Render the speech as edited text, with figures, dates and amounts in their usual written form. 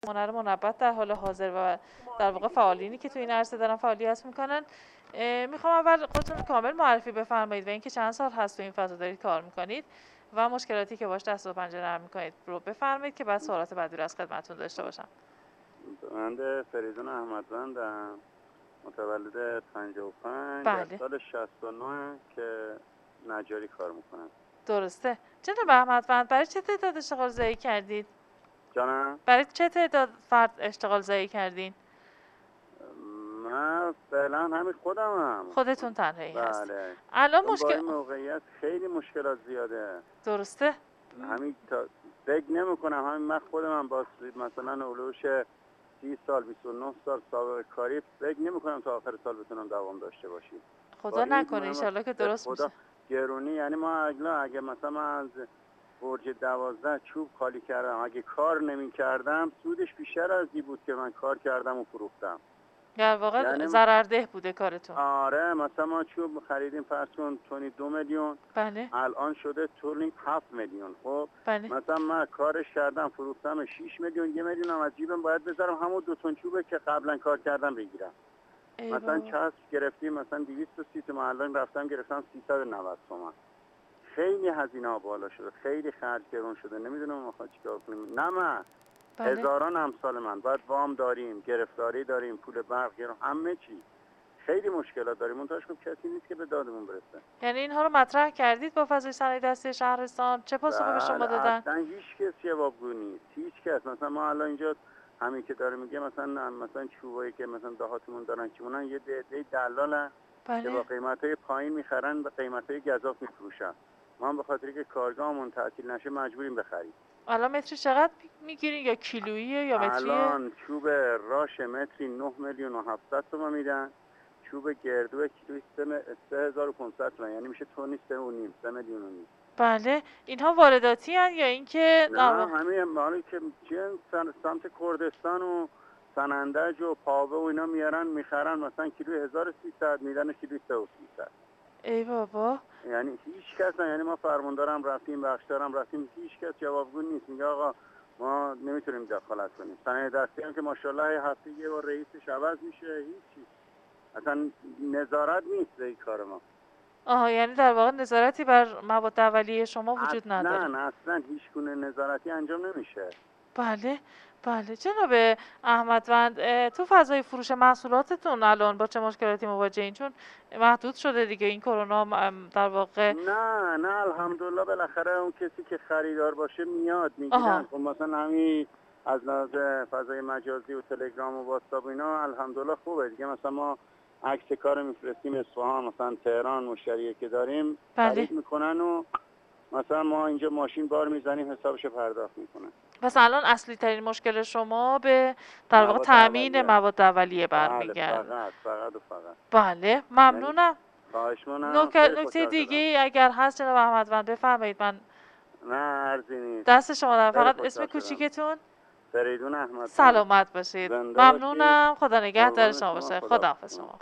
هنر منبت در حال حاضر و در واقع فعالینی که تو این عرصه دارن فعالیت میکنن. میخوام اول خودتون کامل معرفی بفرمایید و اینکه چند سال هست تو این فضا دارید کار میکنید و مشکلاتی که باش دست و پنجه نرم میکنید رو بفرمایید که بعد سوالات بعدی رو از خدمتتون داشته باشم. بنده فریدون احمدوندم، متولد 55 بله. در سال 69 که نجاری کار میکنم. درسته. جناب احمدوند، برای چه تعداد اشتغال زایی کردید؟ جانم؟ برای چه تعداد فرد اشتغال زایی کردین؟ من فعلا همین خودمم. خودتون تنهایی هست. بله. الان با مشکل این موقعیت خیلی مشکلات زیاده. درسته. همین تا فکر نمی‌کنم همین من خودم با مثلا اولوش 30 سال 29 سال سابقه کاری فکر نمی‌کنم تا آخر سال بتونم دوام داشته باشم. خدا نکنه ان شاءالله که درست خدا میشه. گرونی، یعنی ما اگه مثلا من از برج 12 چوب خالی کردم، اگه کار نمی‌کردم سودش بیشتر از این بود که من کار کردم و فروختم. در واقع یعنی ضررده بوده کارتون. آره، مثلا ما چوب خریدیم فرض کن تونی 2 میلیون. بله. الان شده تونی 7 میلیون. خب بله. مثلا من کارش کردم فروختم 6 میلیون، 1 میلیون هم از جیبم باید بذارم همون 2 تن چوبه که قبلا کار کردم بگیرم. مثلا کسب گرفتیم مثلا 230 تومن، الان رفتم گرفتم 390 تومن. خیلی هزینه ها بالا شده، خیلی خرج گرون شده، نمیدونم ما چیکار کنیم. نه من هزاران امثال من باید وام داریم، گرفتاری داریم، پول برق گرون، همه چی خیلی مشکلات داریم. منتهاش خب کسی نیست که به دادمون برسه. یعنی اینها رو مطرح کردید با فضای صنایع دستی شهرستان؟ چه پاسخی به شما دادن؟ اصلا هیچ کس جوابگو نیست، هیچ کس. مثلا ما الان اینجا همین که داره میگه مثلا چوبایی که مثلا دهاتمون دارن چونن یه دلالن که با قیمتای پایین میخرن، به قیمتای گزاف میفروشن. ما هم به خاطر که کارگاهمون تعطیل نشه مجبوریم بخریم. الان متری چقدر میگیرین؟ یا کیلوییه یا متریه؟ الان چوب راش متری 9 میلیون و 700 تومان میدن. چوب گردو کیلویی 3500 تومان، یعنی میشه تونی 3 و نیم، 3 میلیون و نیم. بله. اینها وارداتی هن یا اینکه نه همین مالی که سمت کردستان و سنندج و پاوه و اینا میارن میخرن، مثلا کیلوی 1300 میدن کیلوی 3300. ای بابا. یعنی هیچ کس یعنی ما فرماندارم رفتیم، بخشدارم رفتیم، هیچ کس جوابگو نیست. میگه آقا ما نمیتونیم دخالت کنیم. صنایع دستی هم که ماشاءالله هفته یه بار رئیسش عوض میشه، هیچ اصلا نظارت نیست به این کار ما. یعنی در واقع نظارتی بر مواد اولیه شما وجود نداره؟ نه اصلا هیچ گونه نظارتی انجام نمیشه. بله. بله. جناب احمدوند، تو فضای فروش محصولاتتون الان با چه مشکلاتی مواجهین؟ چون محدود شده دیگه این کرونا در واقع. نه الحمدلله بالاخره اون کسی که خریدار باشه میاد میگیرن. خب مثلا همین از لحاظ فضای مجازی و تلگرام و واتساپ اینا الحمدلله خوبه دیگه. مثلا ما عکس کار میفرستیم اصفهان، مثلا تهران، مشتری که داریم خرید میکنن و مثلا ما اینجا ماشین بار میزنیم حسابش پرداخت میکنن. پس الان اصلی ترین مشکل شما به در واقع تامین مواد اولیه برمیگرده. فقط. بله. ممنونم. خواهش می‌کنم. نکته دیگه اگر هست جناب احمدوند بفرمایید. من نه عرضی نیست. دست شما دارم. فقط اسم کوچیکتون؟ فریدون احمدوند. سلامت باشید. ممنونم. خدا نگهدار شما باشه. خداحافظ شما.